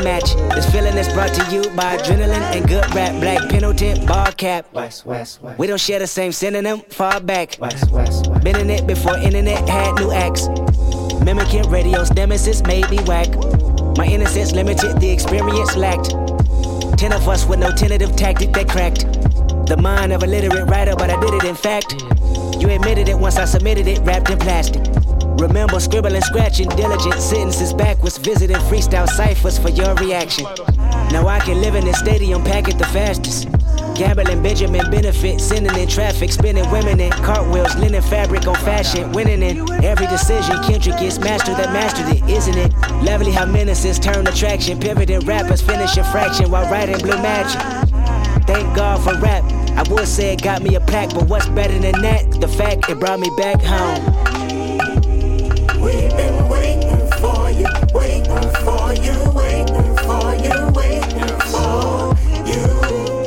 match. This feeling is brought to you by adrenaline and good rap. Black Pendleton, bar cap. West. We don't share the same synonym, far back. West. Been in it before internet had new acts. Mimicking radio's nemesis made me whack. My innocence limited, the experience lacked. 10 of us with no tentative tactic that cracked. The mind of a literate writer, but I did it in fact. You admitted it once I submitted it, wrapped in plastic. Remember scribbling, scratching, diligent sentences backwards, visiting freestyle ciphers for your reaction. Now I can live in this stadium, pack it the fastest. Gambling, Benjamin benefit, sending in traffic, spinning women in cartwheels, linen fabric on fashion, winning in every decision. Kendrick is master that mastered it, isn't it? Lovely how menaces turn attraction, pivoting rappers finish a fraction while writing Blue Magic. Thank God for rap. I would say it got me a plaque, but what's better than that? The fact it brought me back home. We've been waiting for you, waiting for you, waiting for you, waiting for you.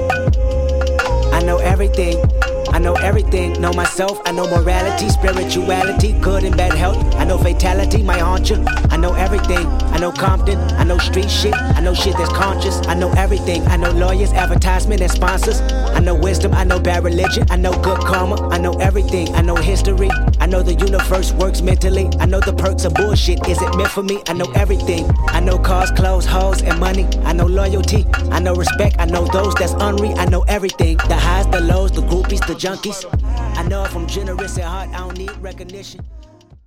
I know everything, know myself, I know morality, spirituality, good and bad health, I know fatality, might haunt you. I know everything, I know Compton, I know street shit, I know shit that's conscious, I know everything, I know lawyers, advertisement and sponsors, I know wisdom, I know bad religion, I know good karma, I know everything, I know history, I know the universe works mentally, I know the perks of bullshit, is it meant for me? I know everything, I know cars, clothes, hoes, and money, I know loyalty, I know respect, I know those that's unreal, I know everything, the highs, the lows, the groupies, the junkies. I know if I'm generous at heart, I don't need recognition.